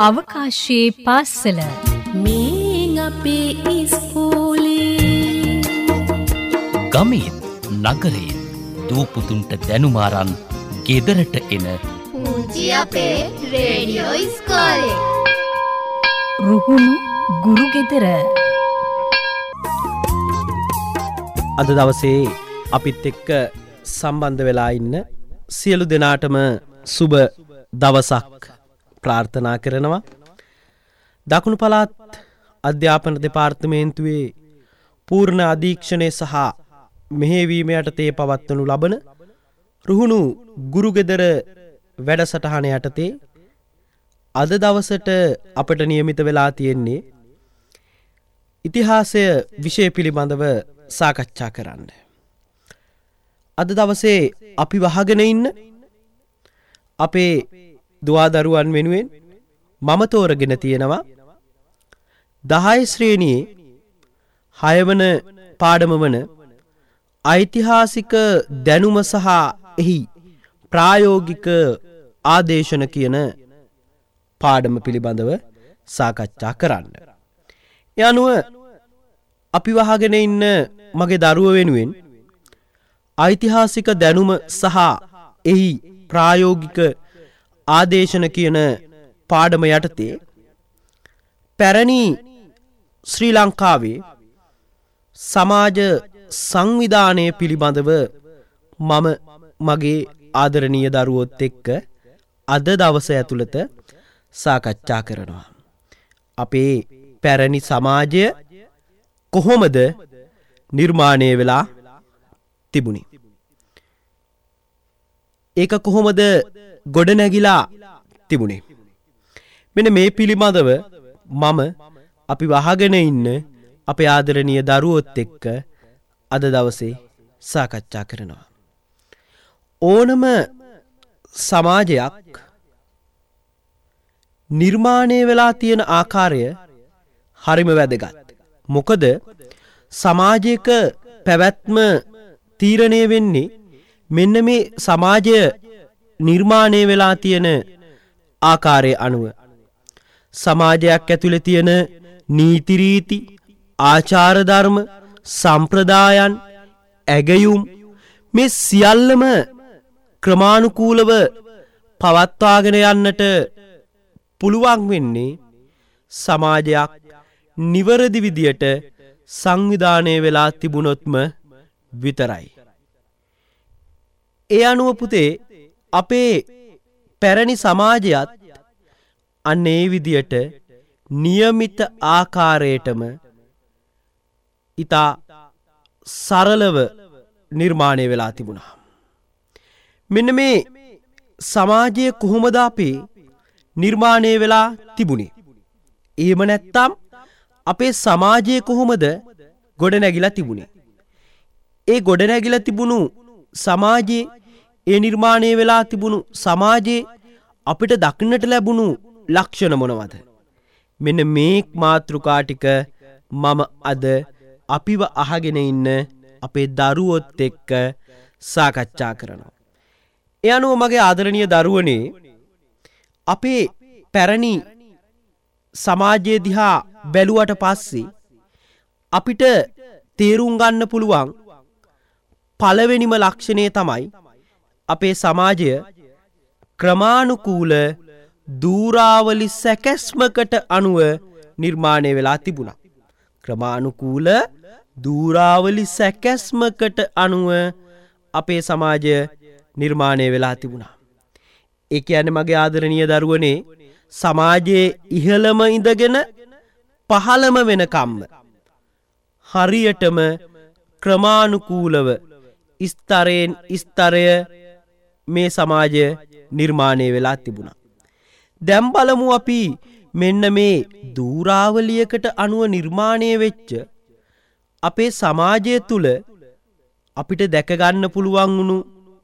අවකාශයේ පාසල මේ අපේ ඉස්කෝලේ ගමේ නගරේ දූපුතුන්ට දැනුමාරන් ගෙදරට එන පුංචි අපේ රේඩියෝ ඉස්කෝලේ රුහුණු ගුරු ගෙදර. අද දවසේ අපිත් එක්ක සම්බන්ධ වෙලා ඉන්න සියලු දෙනාටම සුබ දවසක් ප්‍රාර්ථනා කරනවා. දකුණු පළාත් අධ්‍යාපන දෙපාර්තමේන්තුවේ පූර්ණ අධීක්ෂණය සහ මෙහෙයවීම යටතේ පවත්වනු ලබන රුහුණු ගුරු ගෙදර වැඩසටහන යටතේ අද දවසට අපට නියමිත වෙලා තියෙන්නේ ඉතිහාසය විෂය පිළිබඳව සාකච්ඡා කරන්න. අද දවසේ අපි වහගෙන ඉන්න අපේ දුවදරුවන් වෙනුවෙන් මම තෝරගෙන තියෙනවා 10 ශ්‍රේණියේ 6 වන පාඩම වන ඓතිහාසික දැනුම සහ එහි ප්‍රායෝගික ආදේශන කියන පාඩම පිළිබඳව සාකච්ඡා කරන්න. ඒ අනුව අපි වහගෙන ඉන්න මගේ දරුවෝ වෙනුවෙන් ඓතිහාසික දැනුම සහ එහි ප්‍රායෝගික ආදේශන කියන පාඩම යටතේ පැරණි ශ්‍රී ලංකාවේ සමාජ සංවිධානය පිළිබඳව මම මගේ ආදරණීය දරුවොත් එක්ක අද දවස ඇතුළත සාකච්ඡා කරනවා. අපේ පැරණි සමාජය කොහොමද නිර්මාණය වෙලා තිබුණේ? ඒක කොහොමද ගොඩනැගිලා තිබුණේ? මෙන්න මේ පිළිබඳව මම අපි වහගෙන ඉන්න අපේ ආදරණීය දරුවොත් එක්ක අද දවසේ සාකච්ඡා කරනවා. ඕනම සමාජයක් නිර්මාණය වෙලා තියෙන ආකාරය හරිම වැදගත්. මොකද සමාජයක පැවැත්ම තීරණය වෙන්නේ මෙන්න මේ සමාජය නිර්මාණය වෙලා තියෙන ආකාරය අනුව. සමාජයක් ඇතුළේ තියෙන නීති රීති, ආචාර ධර්ම, සම්ප්‍රදායන්, ඇගයුම් මේ සියල්ලම ක්‍රමානුකූලව පවත්වාගෙන යන්නට පුළුවන් වෙන්නේ සමාජයක් නිවැරදි විදියට සංවිධානය වෙලා තිබුණොත්ම විතරයි. ඒ අනුව පුතේ අපේ පැරණි සමාජයත් අන්න ඒ විදියට නියමිත ආකාරයටම ඉතා සරලව නිර්මාණය වෙලා තිබුණා. මෙන්න මේ සමාජය කොහොමද අපේ නිර්මාණය වෙලා තිබුණේ? එහෙම නැත්තම් අපේ සමාජය කොහොමද ගොඩනැගිලා තිබුණේ? ඒ ගොඩනැගිලා තිබුණු සමාජයේ ඒ නිර්මාණය වෙලා තිබුණු සමාජයේ අපිට දකින්නට ලැබුණු ලක්ෂණ මොනවද? මෙන්න මේ මාතෘකා ටික මම අද අපිව අහගෙන ඉන්න අපේ දරුවොත් එක්ක සාකච්ඡා කරනවා. ඒ අනුව මගේ ආදරණීය දරුවනේ අපේ පැරණි සමාජය දිහා බැලුවට පස්සේ අපිට තේරුම් ගන්න පුළුවන් පළවෙනිම ලක්ෂණය තමයි අපේ සමාජය ක්‍රමානුකූල දූරාවලි සැකැස්මකට අනුව නිර්මාණය වෙලා තිබුණා. ක්‍රමානුකූල දූරාවලි සැකැස්මකට අනුව අපේ සමාජය නිර්මාණය වෙලා තිබුණා. ඒ කියන්නේ මගේ ආදරණීය දරුවනේ සමාජයේ ඉහළම ඉඳගෙන පහළම වෙනකම්ම හරියටම ක්‍රමානුකූලව ස්තරයෙන් ස්තරය මේ සමාජය නිර්මාණය වෙලා තිබුණා. දැන් බලමු අපි මෙන්න මේ දූරාවලියකට අනුව නිර්මාණය වෙච්ච අපේ සමාජය තුල අපිට දැක ගන්න පුළුවන් වුණු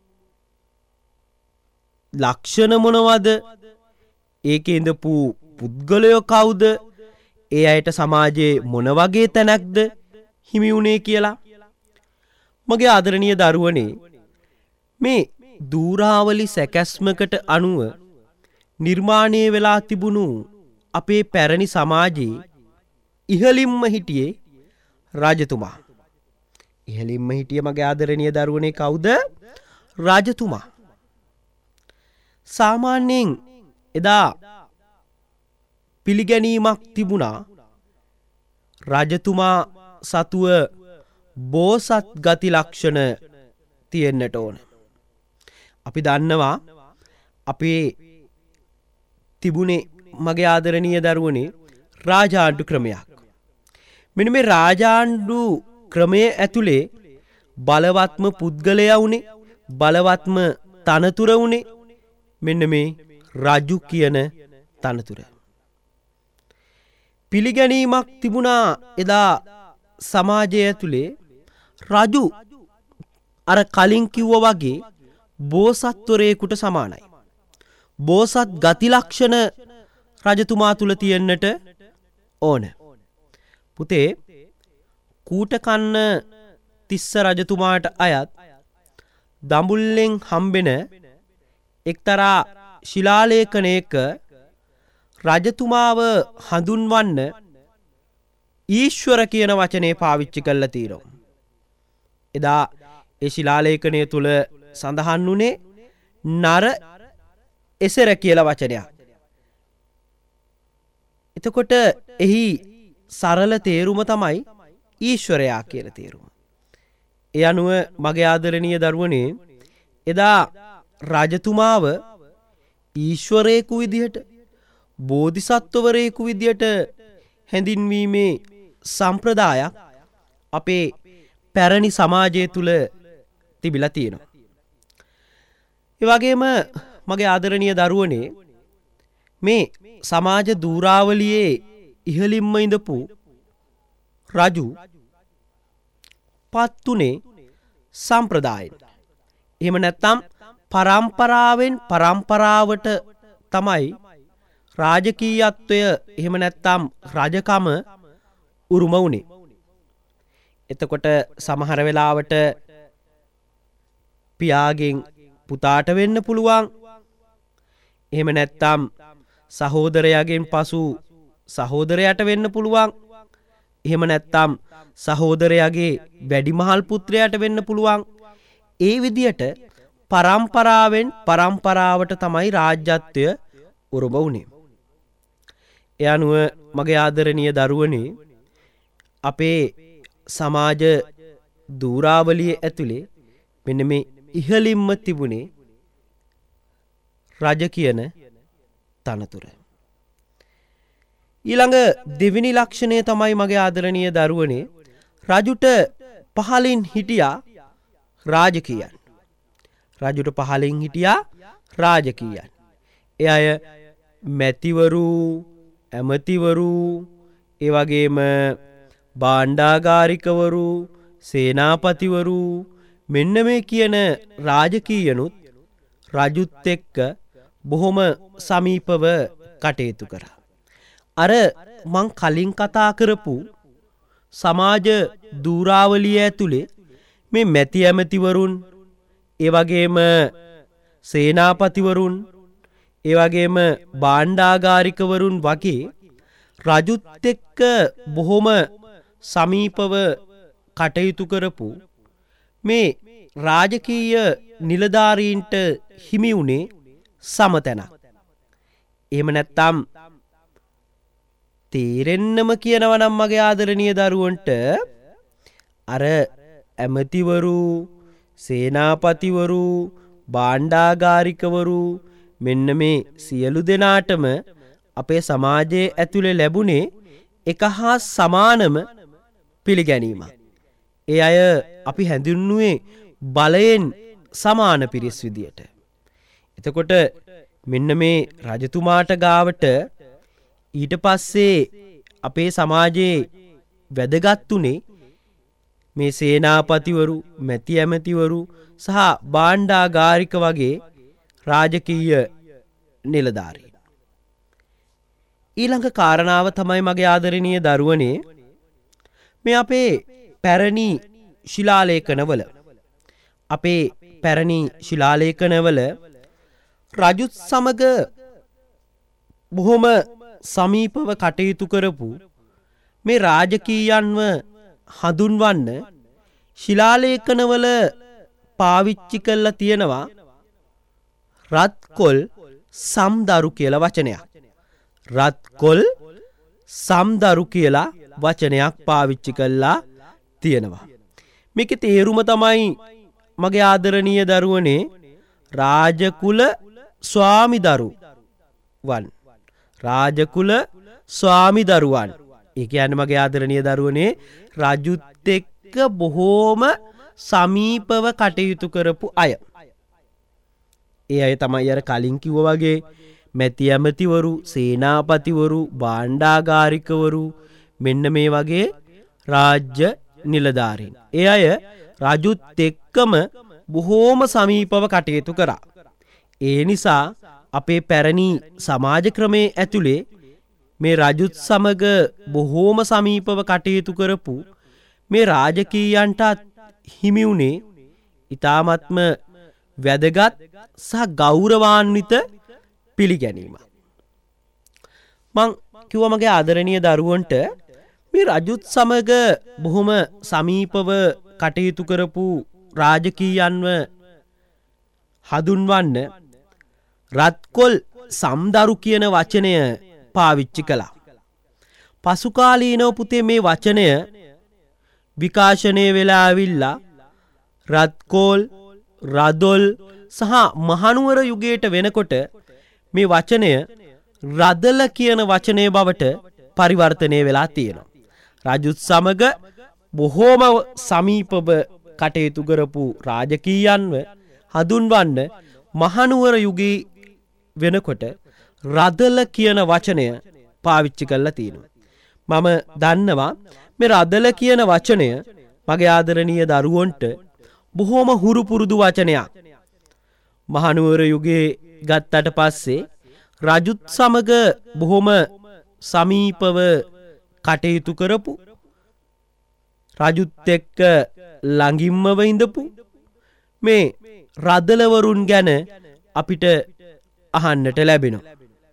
ලක්ෂණ මොනවද? ඒකේ ඉඳපු පුද්ගලයෝ කවුද? ඒ අයට සමාජයේ මොන වගේ තැනක්ද හිමි වුණේ කියලා. මගේ ආදරණීය දරුවනේ මේ දූරාවලි සැකැස්මකට අනුව නිර්මාණය වෙලා තිබුණු අපේ පැරණි සමාජයේ ඉහළින්ම හිටියේ රජතුමා. ඉහළින්ම හිටිය මගේ ආදරණීය දරුවනේ කවුද? රජතුමා. සාමාන්‍යයෙන් එදා පිළිගැනීමක් තිබුණා රජතුමා සතුව බෝසත් ගති ලක්ෂණ තියෙන්නට ඕන. අපි දන්නවා අපේ තිබුණේ මගේ ආදරණීය දරුවනේ රාජාණ්ඩු ක්‍රමයක්. මෙන්න මේ රාජාණ්ඩු ක්‍රමයේ ඇතුලේ බලවත්ම පුද්ගලයා වුණේ, බලවත්ම තනතුර වුණේ මෙන්න මේ රජු කියන තනතුර. පිළිගැනීමක් තිබුණා එදා සමාජය ඇතුලේ රජු අර කලින් කිව්වා වගේ බෝසත්වරයෙකුට සමානයි. බෝසත් ගති ලක්ෂණ රජතුමා තුල තියෙන්නට ඕන. පුතේ කූටකන්න තිස්ස රජතුමාට අයත් දඹුල්ලෙන් හම්බෙන එක්තරා ශිලාලේඛනයක රජතුමාව හඳුන්වන්න ඊශ්වර කියන වචනේ පාවිච්චි කරලා තියෙනවා. එදා ඒ ශිලාලේඛනය තුල සඳහන් වුණේ නර එසර කියලා වචනයක්. එතකොට එහි සරල තේරුම තමයි ඊශ්වරයා කියලා තේරුම. ඒ අනුව මගේ ආදරණීය දරුවනේ එදා රජතුමාව ඊශ්වරයෙකු විදිහට, බෝධිසත්වවරයෙකු විදිහට හැඳින්වීමේ සම්ප්‍රදායක් අපේ පැරණි සමාජය තුල තිබිලා තියෙනවා. ඒ වගේම මගේ ආදරණීය දරුවනේ මේ සමාජ දූරාවලියේ ඉහළින්ම ඉඳපු රජු පත්තුනේ සම්ප්‍රදායෙන්. එහෙම නැත්නම් පරම්පරාවෙන් පරම්පරාවට තමයි රාජකීයත්වය එහෙම නැත්නම් රජකම උරුම වුණේ. එතකොට සමහර වෙලාවට පියාගෙන් පුතාට වෙන්න පුළුවන්. එහෙම නැත්නම් සහෝදරයාගෙන් පසු සහෝදරයාට වෙන්න පුළුවන්. එහෙම නැත්නම් සහෝදරයාගේ වැඩිමහල් පුත්‍රයාට වෙන්න පුළුවන්. ඒ විදියට පරම්පරාවෙන් පරම්පරාවට තමයි රාජ්‍යත්වය උරුම වුණේ. ඒ අනුව මගේ ආදරණීය දරුවනේ අපේ සමාජ දූරාවලිය ඇතුලේ මෙන්න මේ ඉහළින්ම තිබුණේ රජ කියන තනතුර. ඊළඟ දෙවෙනි ලක්ෂණය තමයි මගේ ආදරණීය දරුවනේ රජුට පහලින් හිටියා රාජකීයන්. රජුට පහලින් හිටියා රාජකීයන්. ඒ අය මැතිවරු, ඇමතිවරු, ඒ වගේම භාණ්ඩාගාරිකවරු, සේනාපතිවරු මෙන්න මේ කියන රාජකීයනුත් රජුත් එක්ක බොහොම සමීපව කටයුතු කරා. අර මං කලින් කතා කරපු සමාජ දූරාවලිය ඇතුලේ මේ මැති ඇමතිවරුන්, ඒ වගේම සේනාපතිවරුන්, ඒ වගේම භාණ්ඩාගාරිකවරුන් වගේ රජුත් එක්ක බොහොම සමීපව කටයුතු කරපු මේ රාජකීය නිලධාරීන්ට හිමි වුණේ සමතැනක්. එහෙම නැත්නම් තේරෙන්නම කියනවා නම් මගේ ආදරණීය දරුවන්ට අර ඇමතිවරු, සේනාපතිවරු, භාණ්ඩාගාරිකවරු මෙන්න මේ සියලු දෙනාටම අපේ සමාජයේ ඇතුලේ ලැබුණේ එක හා සමානම පිළිගැනීමක්. ඒ අය අපි හැඳින්නුවේ බලයෙන් සමාන පිරිස් විදියට. එතකොට මෙන්න මේ රජතුමාට ගාවට ඊට පස්සේ අපේ සමාජයේ වැදගත්ුනේ මේ සේනාපතිවරු, මැති ඇමතිවරු සහ භාණ්ඩාගාරික වගේ රාජකීය නිලධාරීන්. ඊළඟ කාරණාව තමයි මගේ ආදරණීය දරුවනේ මේ අපේ පැරණි ශිලාලේඛනවල රජුත් සමග බොහොම සමීපව කටයුතු කරපු මේ රාජකීයන්ව හඳුන්වන්න ශිලාලේඛනවල පාවිච්චි කරලා තියෙනවා රත්කොල් සම්දරු කියලා වචනයක්. රත්කොල් සම්දරු කියලා වචනයක් පාවිච්චි කරලා තියෙනවා. මේකේ තේරුම තමයි මගේ ආදරණීය දරුවනේ රාජකුල ස්වාමිදරුවන්. රාජකුල ස්වාමිදරුවන්. ඒ කියන්නේ මගේ ආදරණීය දරුවනේ රජුත් එක්ක බොහෝම සමීපව කටයුතු කරපු අය. ඒ අය තමයි අර කලින් කිව්වා වගේ මැති ඇමතිවරු, සේනාපතිවරු, භාණ්ඩාගාරිකවරු මෙන්න මේ වගේ රාජ්‍ය නිලධාරීන්. ඒ අය රජුත් එක්කම බොහෝම සමීපව කටයුතු කරා. ඒ නිසා අපේ පැරණි සමාජ ක්‍රමයේ ඇතුලේ මේ රජුත් සමග බොහෝම සමීපව කටයුතු කරපු මේ රාජකීයන්ටත් හිමි වුණේ ඊ타ත්ම වැදගත් සහ ගෞරවාන්විත පිළිගැනීම. මං කිව්වා මගේ ආදරණීය දරුවන්ට මේ රජුත් සමග බොහොම සමීපව කටයුතු කරපු රාජකීයන්ව හඳුන්වන්න රත්කොල් සම්දරු කියන වචනය පාවිච්චි කළා. පසු කාලීනව පුතේ මේ වචනය විකාශනය වෙලා ආවිල්ලා රත්කොල්, රදොල් සහ මහනුවර යුගයට වෙනකොට මේ වචනය රදල කියන වචනය බවට පරිවර්තනය වෙලා තියෙනවා. රජුත් සමග බොහෝම සමීපව කටයුතු කරපු රාජකීයන්ව හඳුන්වන්න මහනුවර යුගයේ වෙනකොට රදල කියන වචනය පාවිච්චි කරලා තියෙනවා. මම දන්නවා මේ රදල කියන වචනය මගේ ආදරණීය දරුවන්ට බොහෝම හුරු පුරුදු වචනයක්. මහනුවර යුගයේ ගත්තට පස්සේ රජුත් සමග බොහොම සමීපව කටයුතු කරපු රජුත් එක්ක ළඟින්ම ඉඳපු මේ රදලවරුන් ගැන අපිට අහන්නට ලැබෙනවා.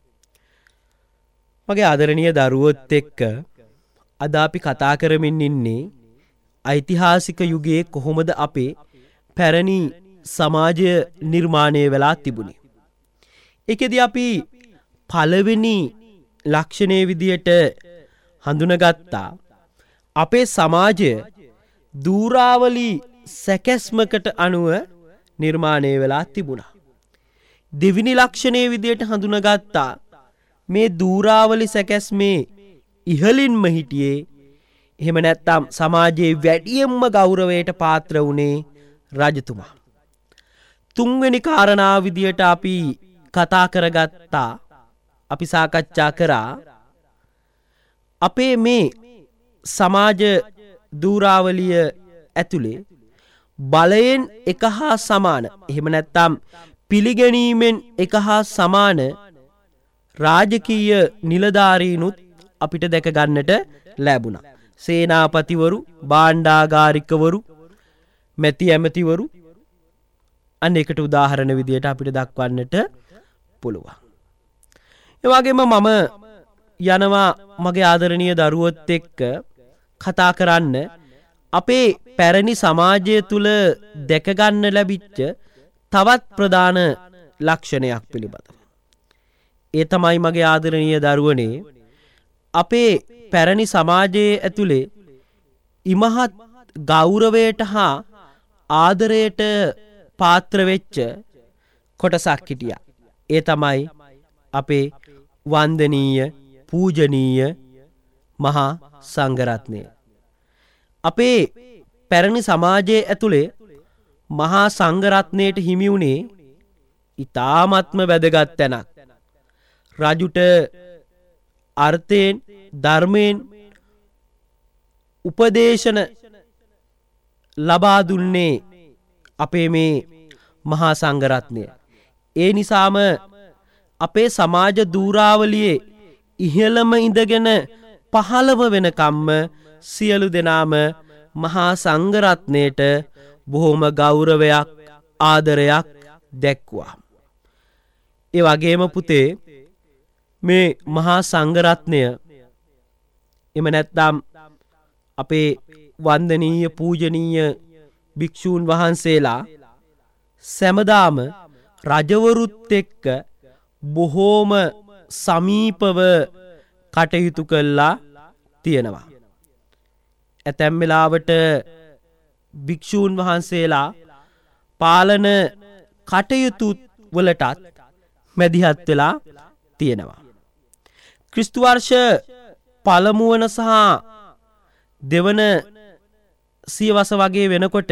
මගේ ආදරණීය දරුවොත් එක්ක අද අපි කතා කරමින් ඉන්නේ ඓතිහාසික යුගයේ කොහොමද අපේ පැරණි සමාජය නිර්මාණය වෙලා තිබුණේ. ඒකෙදී අපි පළවෙනි ලක්ෂණයේ විදියට හඳුනගත්තා අපේ සමාජය දූරාවලි සැකැස්මකට අනුව නිර්මාණය වෙලා තිබුණා. දෙවෙනි ලක්ෂණයේ විදියට හඳුනගත්තා මේ දූරාවලි සැකැස්මේ ඉහළින්ම හිටියේ එහෙම නැත්නම් සමාජයේ වැඩියෙන්ම ගෞරවයට පාත්‍ර වුණේ රජතුමා. තුන්වෙනි කාරණාව විදියට අපි කතා කරගත්තා අපි සාකච්ඡා කරා අපේ මේ සමාජ දූරාවලිය ඇතුලේ බලයෙන් එක හා සමාන එහෙම නැත්නම් පිළිගැනීමෙන් එක හා සමාන රාජකීය නිලධාරීනුත් අපිට දැක ගන්නට ලැබුණා. සේනාපතිවරු, භාණ්ඩාගාරිකවරු, මැති ඇමතිවරු අන්න එකට උදාහරණ විදියට අපිට දක්වන්නට පුළුවන්. ඒ වගේම මම යනවා මගේ ආදරණීය දරුවොත් එක්ක කතා කරන්න අපේ පැරණි සමාජය තුල දැක ගන්න ලැබිච්ච තවත් ප්‍රධාන ලක්ෂණයක් පිළිබඳව. ඒ තමයි මගේ ආදරණීය දරුවනේ අපේ පැරණි සමාජයේ ඇතුලේ ඉමහත් ගෞරවයට හා ආදරයට පාත්‍ර වෙච්ච කොටසක් හිටියා. ඒ තමයි අපේ වන්දනීය පූජනීය මහා සංඝරත්නය. අපේ පැරණි සමාජයේ ඇතුලේ මහා සංඝරත්නයට හිමි වුණේ ඊ타ත්ම වැදගත් තැනක්. රජුට අර්ථයෙන් ධර්මයෙන් උපදේශන ලබා දුන්නේ අපේ මේ මහා සංඝරත්නය. ඒ නිසාම අපේ සමාජ දූරාවලියේ ඉහළම ඉඳගෙන පහළම වෙනකම්ම සියලු දෙනාම මහා සංඝරත්නයට බොහොම ගෞරවයක් ආදරයක් දැක්වුවා. ඒ වගේම පුතේ මේ මහා සංඝරත්නය එම නැත්නම් අපේ වන්දනීය පූජනීය භික්ෂූන් වහන්සේලා සැමදාම රජවරුත් එක්ක බොහෝම සමීපව කටයුතු කළා තියෙනවා. ඇතැම් වෙලාවට භික්ෂූන් වහන්සේලා පාලන කටයුතු වලටත් මැදිහත් වෙලා තියෙනවා. ක්‍රිස්තු වර්ෂ පළමුවන සහ දෙවන සියවස වගේ වෙනකොට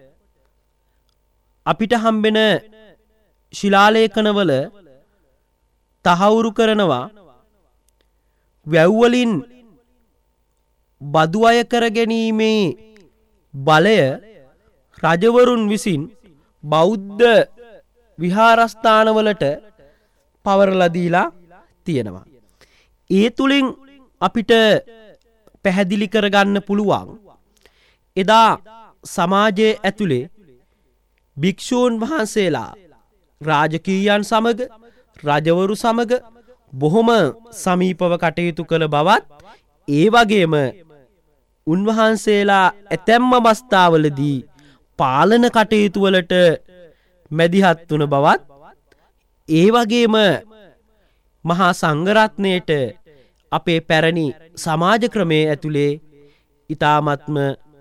අපිට හම්බෙන ශිලාලේඛනවල තහවුරු කරනවා වැව්වලින් බදු අය කර ගැනීමේ බලය රජවරුන් විසින් බෞද්ධ විහාරස්ථානවලට පවරලා දීලා තියෙනවා. ඒ තුලින් අපිට පැහැදිලි කරගන්න පුළුවන් එදා සමාජයේ ඇතුලේ භික්ෂූන් වහන්සේලා රාජකීයයන් සමග රජවරු සමග බොහොම සමීපව කටයුතු කළ බවත් ඒ වගේම උන්වහන්සේලා ඇතැම් අවස්ථාවලදී පාලන කටයුතු වලට මැදිහත් වුණ බවත් ඒ වගේම මහා සංඝරත්නයට අපේ පැරණි සමාජ ක්‍රමයේ ඇතුලේ ඊ타ත්ම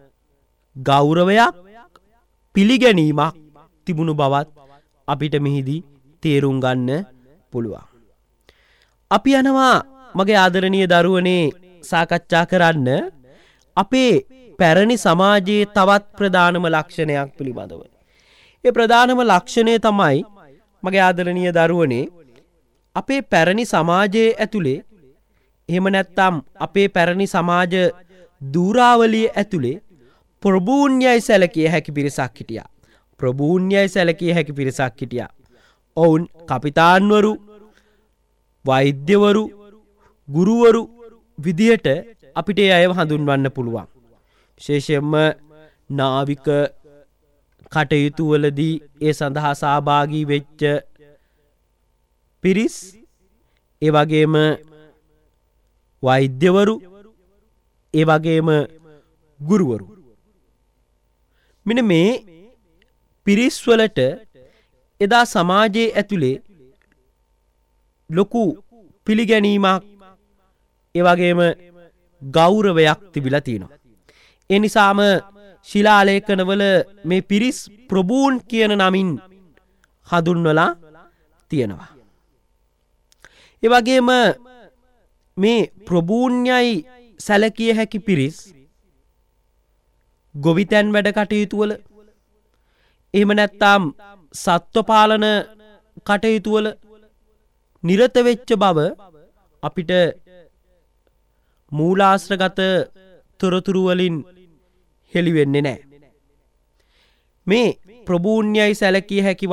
ගෞරවයක් පිළිගැනීමක් තිබුණු බවත් අපිට මෙහිදී තේරුම් ගන්න පුළුවන්. අපි යනවා මගේ ආදරණීය දරුවනේ සාකච්ඡා කරන්න අපේ පැරණි සමාජයේ තවත් ප්‍රධානම ලක්ෂණයක් පිළිබඳව. ඒ ප්‍රධානම ලක්ෂණය තමයි මගේ ආදරණීය දරුවනේ අපේ පැරණි සමාජයේ ඇතුලේ එහෙම නැත්නම් අපේ පැරණි සමාජ දූරාවලිය ඇතුලේ ප්‍රභූන්‍යයි සැලකිය හැකි පිරිසක් හිටියා. ප්‍රභූන්‍යයි සැලකිය හැකි පිරිසක් හිටියා. ඔවුන් කපිතාන්වරු, වෛද්‍යවරු, ගුරුවරු විදියට අපිට ඒ අයව හඳුන්වන්න පුළුවන්. විශේෂයෙන්ම නාවික කටයුතු වලදී ඒ සඳහා සහභාගී වෙච්ච පිරිස්, ඒ වගේම වෛද්‍යවරු, ඒ වගේම ගුරුවරු. මෙන්න මේ පිරිස් වලට එදා සමාජයේ ඇතුලේ ලොකු පිළිගැනීමක් ඒ වගේම ගෞරවයක් තිබිලා තියෙනවා. ඒ නිසාම ශිලාලේඛනවල මේ පිරිස් ප්‍රභූන් කියන නමින් හඳුන්වලා තියෙනවා. ඒ වගේම මේ ප්‍රභූන්‍යයි සැලකිය හැකි පිරිස් ගොවිතැන් වැඩ කටයුතු වල එහෙම නැත්නම් සත්ව පාලන කටයුතු වල නිරත වෙච්ච බව අපිට මූලාශ්‍රගත තොරතුරු වලින් හෙළි වෙන්නේ නැහැ. මේ ප්‍රභූන්‍යයි සැලකිය හැකි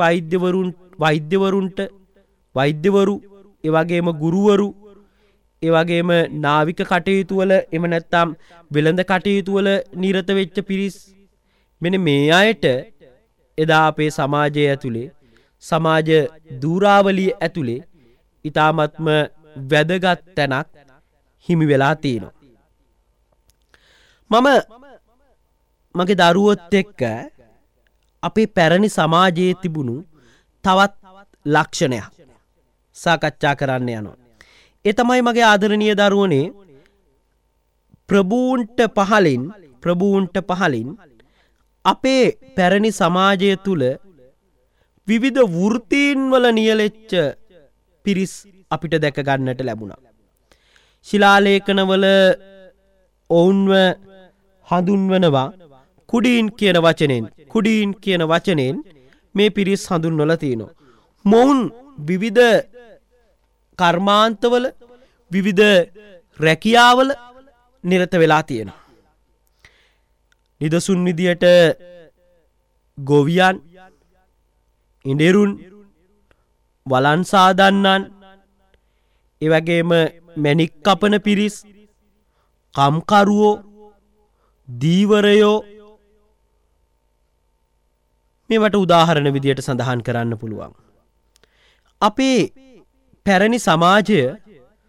වෛද්‍යවරු ඒ වගේම ගුරුවරු ඒ වගේම නාවික කටයුතු වල එහෙම නැත්නම් වෙළඳ කටයුතු වල නිරත වෙච්ච පිරිස් මෙන්න මේ අයට එදා අපේ සමාජය ඇතුලේ සමාජ දූරාවලිය ඇතුලේ ඊ타ත්ම වැදගත් තැනක් හිමි වෙලා තියෙනවා. මම මගේ දරුවොත් එක්ක අපේ පැරණි සමාජයේ තිබුණු තවත් ලක්ෂණයක් සාකච්ඡා කරන්න යනවා. ඒ තමයි මගේ ආදරණීය දරුවනේ ප්‍රභූන්ට පහලින් අපේ පැරණි සමාජය තුල විවිධ වෘත්තීන් වල නියැලෙච්ච පිරිස් අපිට දැක ගන්නට ලැබුණා. ශිලාලේඛනවල ඔවුන්ව හඳුන්වනවා කුඩීන් කියන වචනෙන් මේ පිරිස් හඳුන්වලා තියෙනවා. මොවුන් විවිධ කර්මාන්තවල විවිධ රැකියාවල නිරත වෙලා තියෙනවා. නිදසුන් විදියට ගොවියන්, ඉඬෙරුන්, වලන් සාදන්නන්, ඒ වගේම මැණික් කපන පිරිස්, කම්කරුවෝ, දීවරයෝ මේවට උදාහරණ විදියට සඳහන් කරන්න පුළුවන්. අපේ පැරණි සමාජය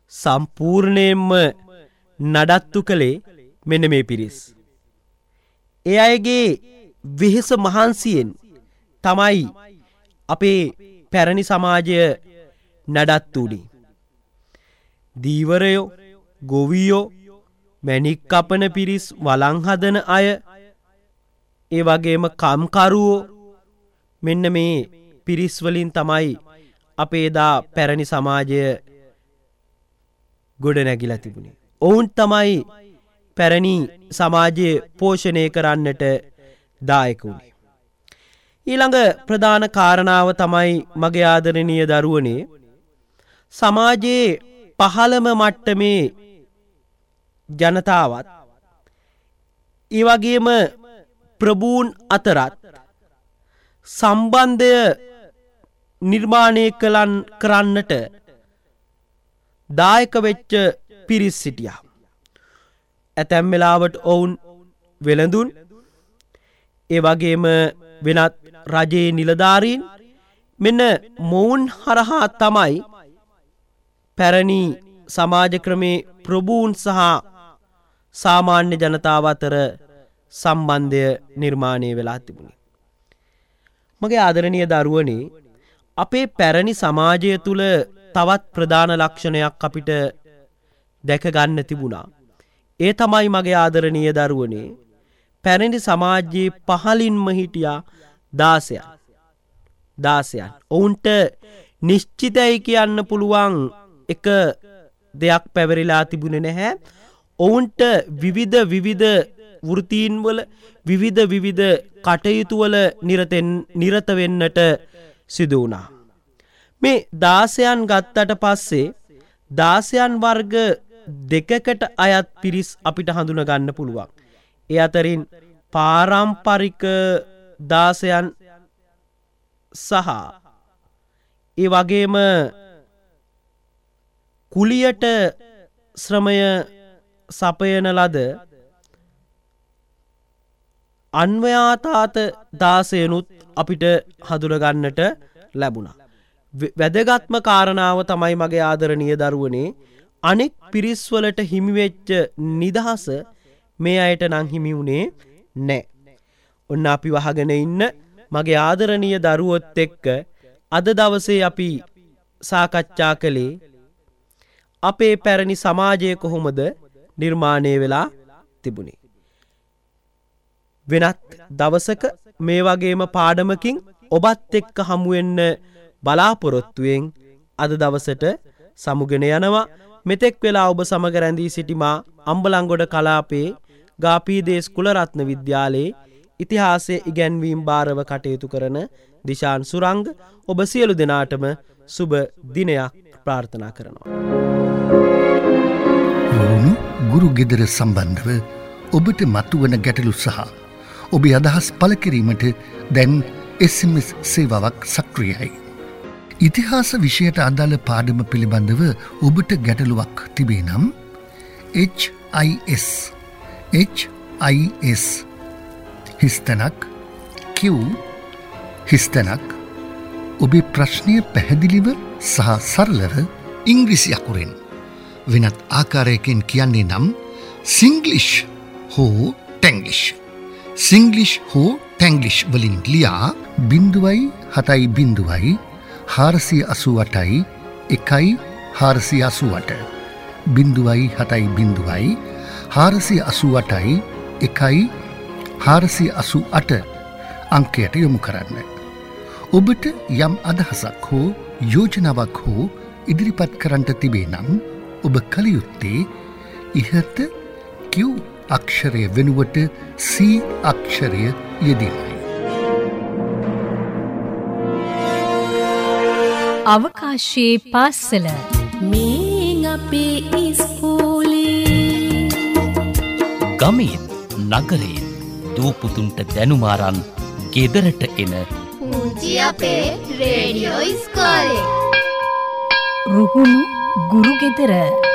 සම්පූර්ණයෙන්ම නඩත්තු කළේ මෙන්න මේ පිරිස්. ඒ අයගේ වෙහෙස මහන්සියෙන් තමයි අපේ පැරණි සමාජය නඩත්තු වුණේ. දීවරයෝ, ගොවියෝ, මැණික් කපන පිරිස්, වළං හදන අය, ඒ වගේම කම්කරුවෝ, මෙන්න මේ පිරිස් වලින් තමයි අපේ දා පැරණි සමාජය ගොඩ නැගිලා තිබුණේ. ඔවුන් තමයි පැරණි සමාජයේ පෝෂණය කරන්නට දායක වුණේ. ඊළඟ ප්‍රධාන කාරණාව තමයි මගේ ආදරණීය දරුවනේ, සමාජයේ පහළම මට්ටමේ ජනතාවත් ඒ වගේම ප්‍රභූන් අතරත් සම්බන්ධය නිර්මාණය කරන්නට දායක වෙච්ච පිරිස් සිටියා. ඇතැම් වෙලාවට ඔවුන් වෙළඳුන්, ඒ වගේම වෙනත් රජයේ නිලධාරීන්, මෙන්න මොවුන් හරහා තමයි පැරණි සමාජ ක්‍රමේ ප්‍රභූන් සහ සාමාන්‍ය ජනතාව අතර සම්බන්ධය නිර්මාණය වෙලා තිබුණේ. මගේ ආදරණීය දරුවනේ, අපේ පැරණි සමාජය තුළ තවත් ප්‍රධාන ලක්ෂණයක් අපිට දැක ගන්න තිබුණා. ඒ තමයි මගේ ආදරණීය දරුවනේ, පැරණි සමාජයේ පහළින්ම හිටියා 16. ඔවුන්ට නිශ්චිතයි කියන්න පුළුවන් එක දෙයක් පැවරිලා තිබුණේ නැහැ. ඔවුන්ට විවිධ වෘත්තීන් වල විවිධ කටයුතු වල නිරත වෙන්නට සිදු වුණා. මේ 16 ගත්තට පස්සේ 16 වර්ග දෙකකට අයත් පිරිස් අපිට හඳුන ගන්න පුළුවන්. ඒ අතරින් පාරම්පරික 16 සහ ඒ වගේම කුලියට ශ්‍රමය සපයන ලද අන්වයාතාත 16නුත් අපිට හඳුනගන්නට ලැබුණා. වැදගත්ම කාරණාව තමයි මගේ ආදරණීය දරුවනේ, අනෙක් පිරිස්වලට හිමිවෙච්ච නිදහස මේ අයට නම් හිමි වුණේ නැහැ. ඔන්න අපි වහගෙන ඉන්න මගේ ආදරණීය දරුවොත් එක්ක අද දවසේ අපි සාකච්ඡා කළේ අපේ පැරණි සමාජය කොහොමද නිර්මාණය වෙලා තිබුණේ. වෙනත් දවසක මේ වගේම පාඩමකින් ඔබත් එක්ක හමු වෙන්න බලාපොරොත්තුවෙන් අද දවසට සමුගෙන යනවා. මෙතෙක් වෙලා ඔබ සමග රැඳී සිටිමා අම්බලන්ගොඩ කලාපේ ගාපීදේශ කුලරත්න විද්‍යාලයේ ඉතිහාසයේ ඉගැන්වීම් භාරව කටයුතු කරන දිශාන් සුරංග ඔබ සියලු දෙනාටම සුබ දිනයක් ප්‍රාර්ථනා කරනවා. රුණු ගුරු ගෙදර සම්බන්ධව ඔබට මතුවන ගැටලු සහ ඔබේ අදහස් පළ කිරීමට දැන් SMS සේවාවක් සක්‍රියයි. ඉතිහාස විෂයට අදාළ පාඩම පිළිබඳව ඔබට ගැටලුවක් තිබේ නම් HIS හිස්තැනක් Q හිස්තැනක් ඔබේ ප්‍රශ්නය පැහැදිලිව සහ සරලව ඉංග්‍රීසි අකුරෙන් වෙනත් ආකාරයකින් කියන්නේ නම් සිංග්ලිෂ් හෝ ටැංග්ලිෂ් වලින් ලියා 0.7 488 1 488 488 අංකයට යොමු කරන්න. ඔබට යම් අදහසක් හෝ යෝජනාවක් හෝ ඉදිරිපත් කරන්නට තිබේ නම් ඔබ කළ යුත්තේ ඉහත Q අක්ෂරය වෙනුවට C අක්ෂරය යෙදීමයි. අවකාශයේ පාසල මේ අපේ ඉස්කෝලේ ගමෙන් නගරයෙන් දූපුතුන්ට දැනුමාරන් ගෙදරට එන පුංචි අපේ රේඩියෝ ඉස්කෝලේ. රුහුණු ගුරු ගෙදර